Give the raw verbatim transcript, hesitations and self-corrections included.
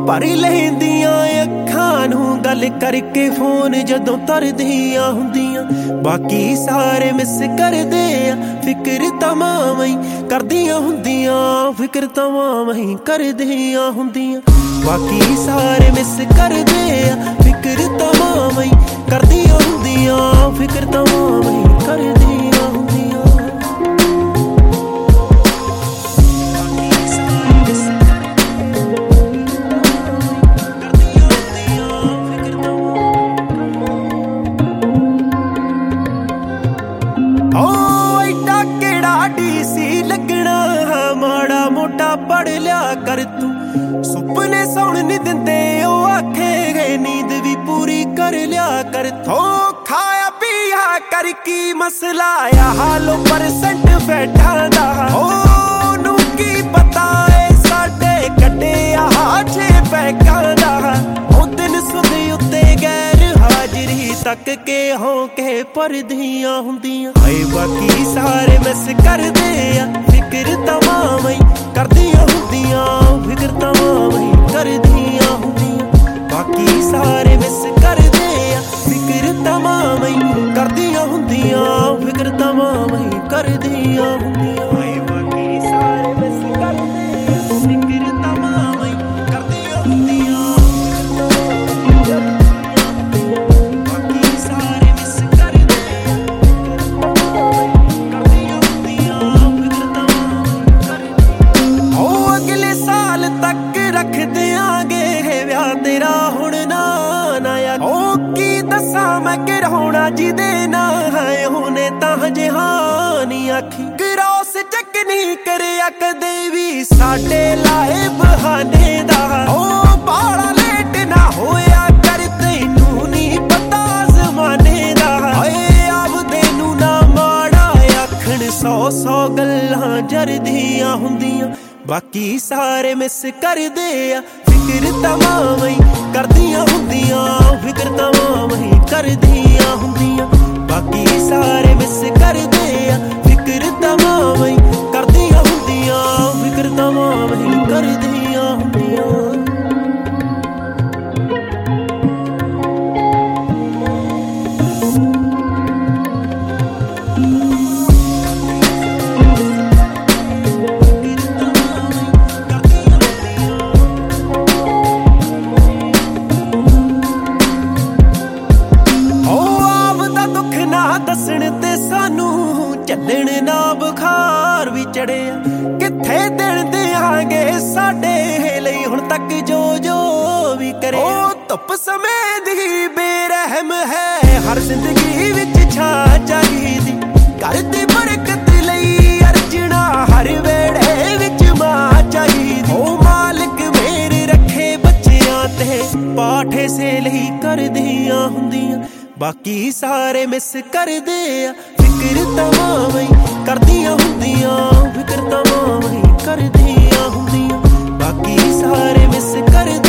भर लैंदियां अखां नूं गल करके फोन जदों तरदियां हुंदियां। बाकी सारे मिस करदे आ फिक्र तमाम ही करदियां हुंदियां, फिक्र तमाम ही करदियां हुंदियां। बाकी सारे मिस करदे आ फिक्र तमाम ही करदियां हुंदियां, फिक्र तमाम ही करदियां हुंदियां। माड़ा मोटा पढ़ लिया कर तू, सुपने सौण नहीं दिंदे ओ आखे गए, नींद भी पूरी कर लिया कर तू। खाया पिया कर की मसला आ हालो परसेंट बैठा दा, ओ नू की पता है साडे कटे आ छे पैकां दा। ओ दिन सुबह उत्ते गैर हाजरी तक के हो के परदियां हुंदियां। हाय बाकी सारे मिस करदे आ फिक्र तमाम ही करदियां हुंदियां, फिक्र तमाम ही करदियां हुंदियां। बाकी सारे मिस करदे आ फिक्र तमाम ही करदियां हुंदियां, फिक्र तमाम ही करदियां हुंदियां। हाय बाकी सारे मिस करदे आ फिक्र तमाम ही करदियां हुंदियां। रख देंगे व्याह तेरा हुण ना नया, ओ की दसा मैं किरहोना जी देना है हुने तां जहानी आखी। क्रॉस चेक नहीं करया कदे भी साडे लाए बहाने दा, ओ बाला लेट ना होया कर तैनू नहीं पता जमाने दा। हाय आवदे नू ना माड़ा आखण सौ सौ गल्लां जरदियां हुंदियां। बाकी सारे मिस करदे आ फिक्र तमाम ही करदियां हुंदियां, फिक्र तमाम ही करदियां हुंदियां। बाकी सारे मिस करदे आ फिक्र तमाम ही करदियां हुंदियां, फिक्र तमाम ही करदियां हुंदियां। दसण ते सानू झल्लण ना बुखार भी चढ़े, किथे दिन देंगे साडे लई हुण तक जो जो भी करे। ओ धुप समय दी बेरहम है हर जिंदगी विच छा चाहीदी, घर दी बरकत लई अर्जना हर वेड़े विच मां चाहीदी। ओ मालिक मेरे रखे बच्चियां ते पाठे से लई करदियां हुंदियां। बाकी सारे मिस करदे आ फिक्र तमाम ही करदियां हुंदियां, फिक्र तमाम ही करदियां हुंदियां। बाकी सारे मिस करदे